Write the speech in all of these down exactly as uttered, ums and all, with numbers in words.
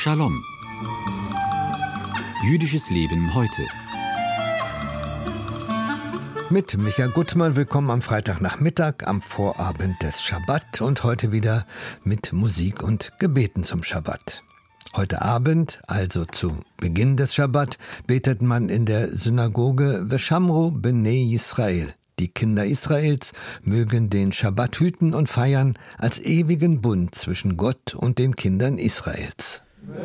Shalom. Jüdisches Leben heute. Mit Michael Gutmann, willkommen am Freitagnachmittag, am Vorabend des Schabbat und heute wieder mit Musik und Gebeten zum Schabbat. Heute Abend, also zu Beginn des Schabbat, betet man in der Synagoge Veshamru Bnei Yisrael. Die Kinder Israels mögen den Schabbat hüten und feiern als ewigen Bund zwischen Gott und den Kindern Israels.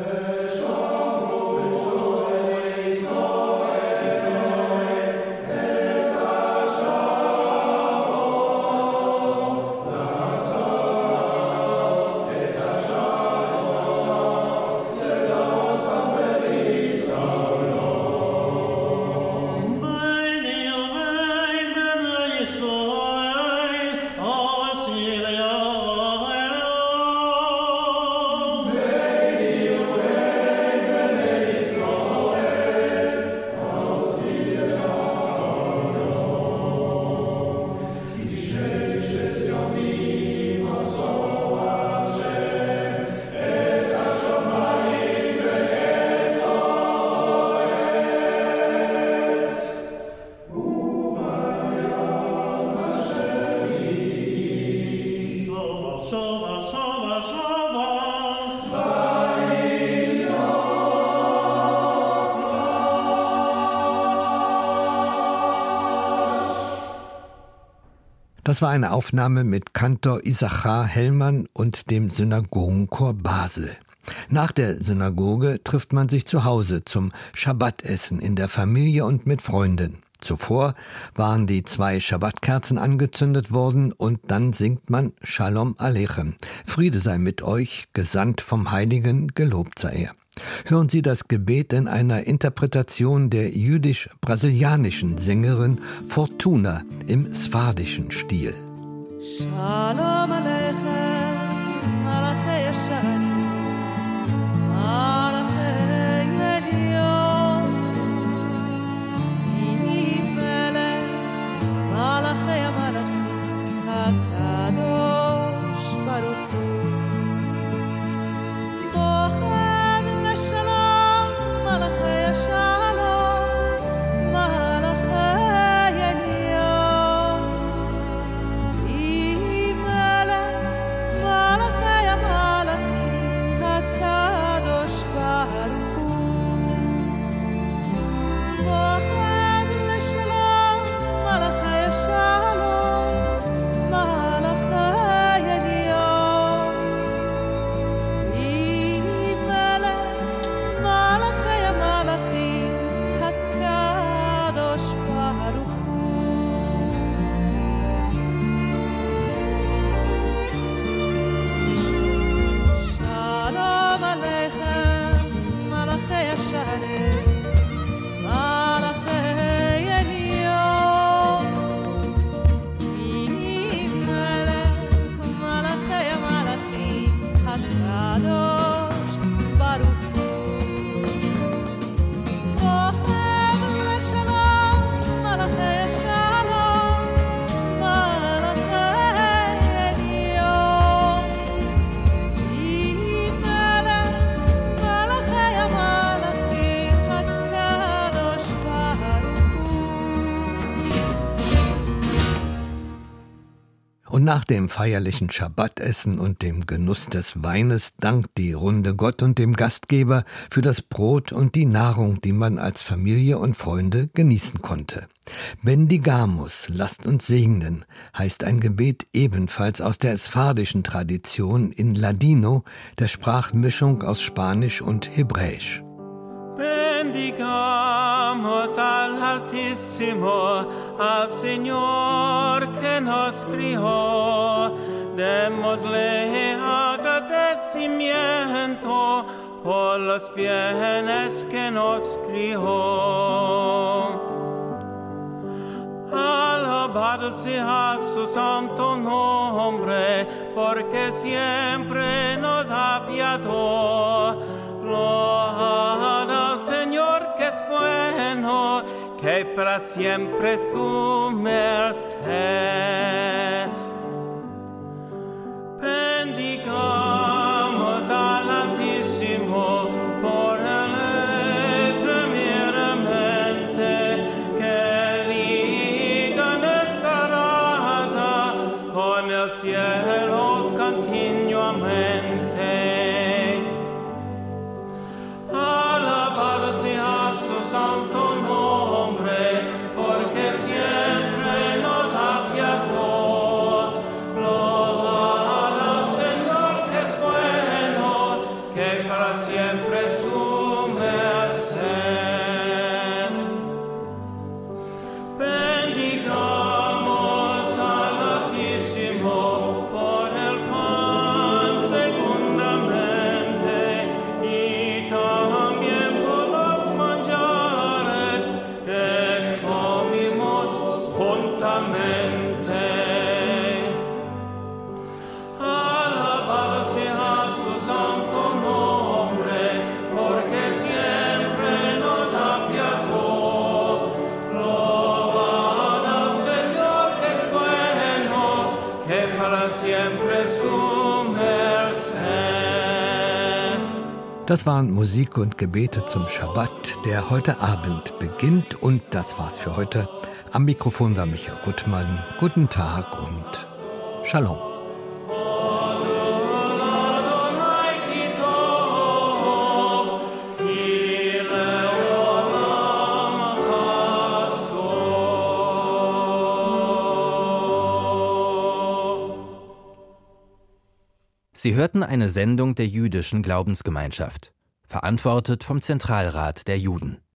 Das war eine Aufnahme mit Kantor Issachar Hellmann und dem Synagogenchor Basel. Nach der Synagoge trifft man sich zu Hause zum Schabbatessen in der Familie und mit Freunden. Zuvor waren die zwei Schabbatkerzen angezündet worden und dann singt man Shalom Aleichem. Friede sei mit euch, gesandt vom Heiligen, gelobt sei er. Hören Sie das Gebet in einer Interpretation der jüdisch-brasilianischen Sängerin Fortuna im sfardischen Stil. Shalom Aleichem, Malachei Yesharit, Malachei Elyon, Hi Melech, Malachei Malachim, HaKadosh Baruch Hu. Shalom, Malachei Shalom, Malachei Elyon, Hi Melech, Malachei Malachim, HaKadosh Baruch Hu. Bochem leshalom, Malachei Shalom, Malachei Elyon, Hi Melech, Malachei Malachim, HaKadosh Baruch Hu. Shalom Aleichem, Malachei Yesharet, Malachei Elyon, Hi Melech, Malachei Malachim, HaKadosh Baruch Hu. Bochem leshalom, Malachei Shalom, Malachei Elyon, Hi Melech, Malachei Malachim, HaKadosh Baruch Hu. Und nach dem feierlichen Schabbatessen und dem Genuss des Weines dankt die Runde Gott und dem Gastgeber für das Brot und die Nahrung, die man als Familie und Freunde genießen konnte. Bendigamus, lasst uns segnen, heißt ein Gebet ebenfalls aus der sfardischen Tradition in Ladino, der Sprachmischung aus Spanisch und Hebräisch. Bendigamos al Altísimo, al Señor que nos crió. Démosle agradecimiento por los bienes que nos crió. Alabado sea su santo nombre, porque siempre nos apiadó. Gloria al Señor que es bueno, que para siempre su merced. Bendigamos al Altísimo, Das waren Musik und Gebete zum Schabbat, der heute Abend beginnt. Und das war's für heute. Am Mikrofon war Michael Gutmann. Guten Tag und Shalom. Sie hörten eine Sendung der Jüdischen Glaubensgemeinschaft, verantwortet vom Zentralrat der Juden.